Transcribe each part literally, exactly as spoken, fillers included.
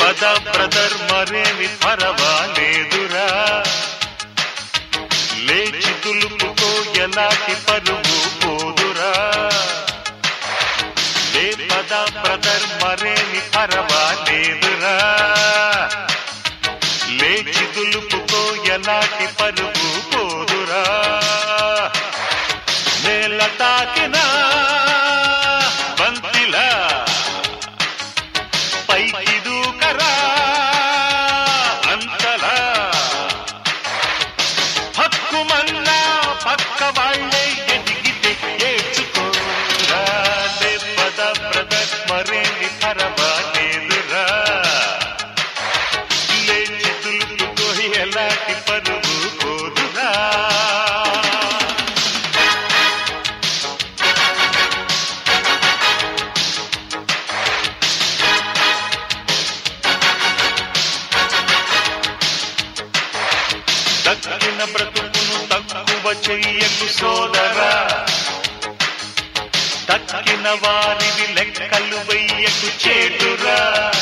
పద బ్రదర్ మరేమి పర్వాలేదురా, లేచి తులుపుతో ఎలాంటి పరుగు పోదురా. లే పద బ్రదర్ మరేమి పర్వాలేదురా, లేచి తులుపుతో ఎలాంటి పరుగు పోదురా. నేల తాకినా బంతిలా పైకి దూకరా అంతలా, హక్కుమన్నా పక్క వాళ్ళే ఎదిగితే ఏడ్చుకోరా. లే పద బ్రదర్ మరేమి పర్వాలేదురా, లేచి తులుపుతో ఎలాంటి పరుగు పోదురా. దక్కిన బ్రతుకును తక్కువ చెయ్యకు సోదరా, దక్కిన వారిని లెక్కలు వెయ్యకు చేటురా.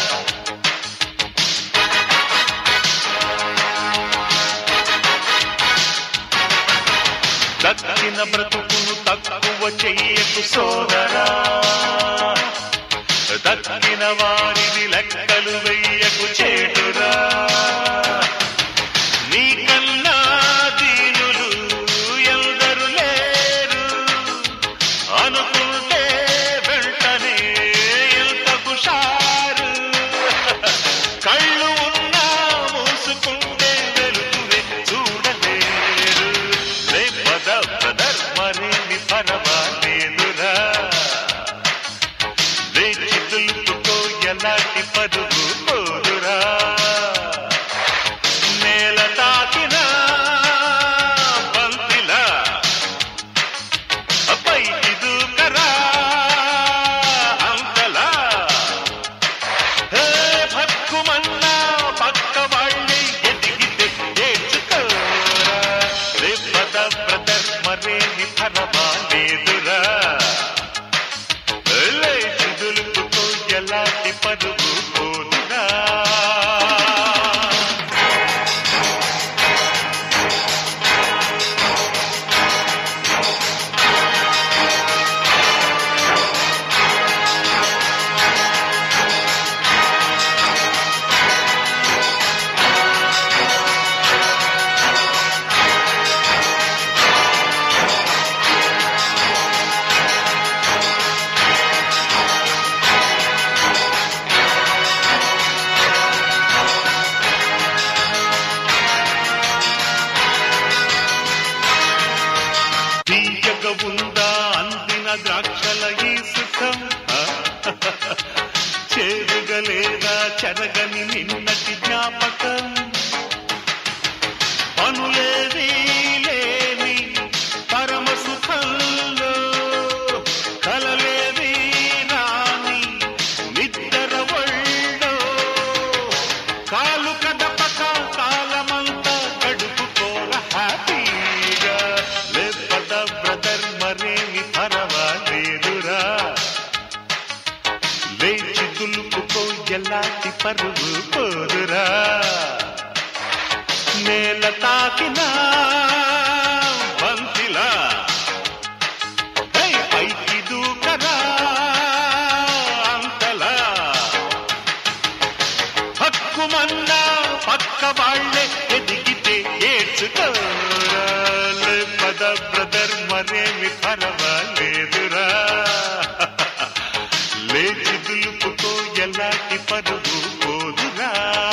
దక్కిన బ్రతుకును తక్కువ చెయ్యకు సోదరా, దక్కిన వారిని లెక్కలు వెయ్యకు చేటురా. నీకన్నా దీనులు ఎందరు లేరు అనుకుంటే వెంటనే ఎంత హుషారు. కళ్ళు ఉన్నా మూసుకుంటే వెలుగువే చూడలేరు. లే పద బ్రదర్ మరేమి పర్వాలేదురా, లేచి తులుపుతో ఎలాంటి పరుగు పోదురా. నేల తాకినా బంతిలా పైకి దూకరా అంతలా, భక్కుమన్నా పక్క వాళ్ళే ఎదిగితే ఏడ్చుకోరా. లే పద బ్రదర్ మరేమి పర్వాలేదురా, లేచి తులుపుతో ఎలాంటి పరుగు పోదురా. తీయగ ఉందా అందిన ద్రాక్షల ఈ సుఖం, చేరుగలేదా చెరగని నిన్నటి జ్ఞాపకం. పనులేది లేని పరమ సుఖంలో కలలేది రాని నిద్ర ఒళ్ళో, కాలు కదపక కాలమంతా గడుపుకోర హ్యాపీగా. లే పద బ్రదర్ మరేమి పర్వాలేదురా, లేచి తులుపుతో ఎలాంటి పరుగు పోదురా. నేల తాకినా బంతిలా పైకి దూకరా అంతలా, హక్కుమన్నా పక్క వాళ్ళే ఎదిగితే ఏడ్చుకోరా. లే పద బ్రదర్ మరేమి పర్వాలేదురా, లేచి తులుపుతో ఎలాంటి పరుగు పోదురా.